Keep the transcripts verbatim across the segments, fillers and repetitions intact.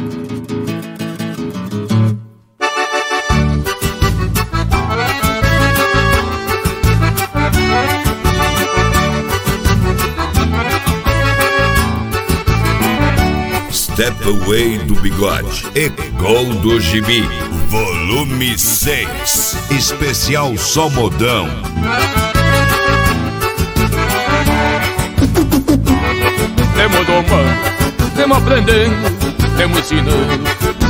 Step Away do Bigode e Gol do Gibi, volume seis, especial só modão. Temos domando, temos aprendendo, temos ensinando.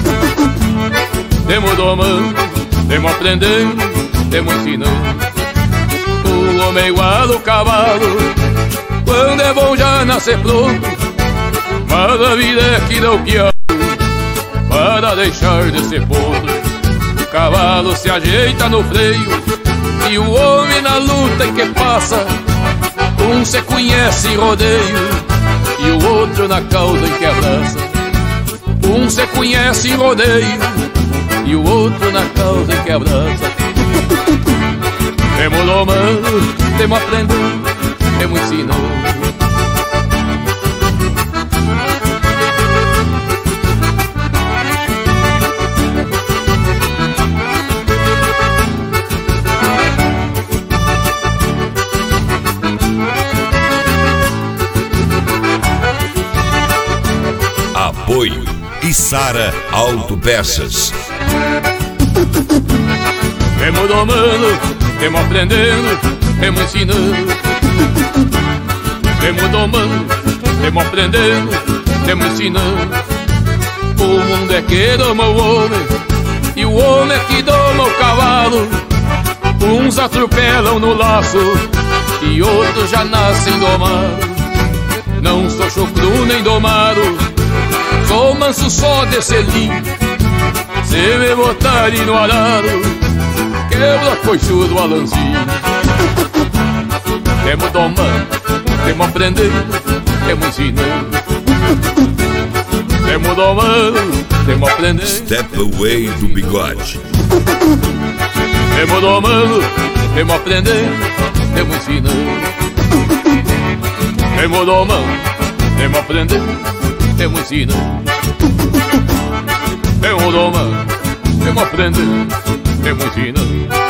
Temos domando, temos aprendendo, temos ensinando. O homem igual o cavalo, quando é bom já nascer pronto. Mas a vida é que dá o piano para deixar de ser podre. O cavalo se ajeita no freio e o homem na luta em que passa. Um se conhece em rodeio e o outro na causa em que abraça. Um se conhece em rodeio e o outro na causa em que abraça. Temos domando, temos aprendendo, temos ensinando. Apoio Içara Autopeças. Temos domando, temos aprendendo, temos ensinando. Temos domando, temos aprendendo, temos ensinando. O mundo é que doma o homem e o homem é que doma o cavalo. Uns atropelam no laço e outros já nascem domados. Não sou chucru nem domado, sou manso só de selim. Se me botarem no arado, quebra coixudo alanzinho. Temos domando, temos aprendendo, temos ensinando. Temos domando, temos aprendendo. Step Away do Bigode. Temos domando, temos aprendendo, temos ensinando. Temos domando, temos aprendendo, temos ensinando. Temos domando, temos aprendendo, temos ensinando.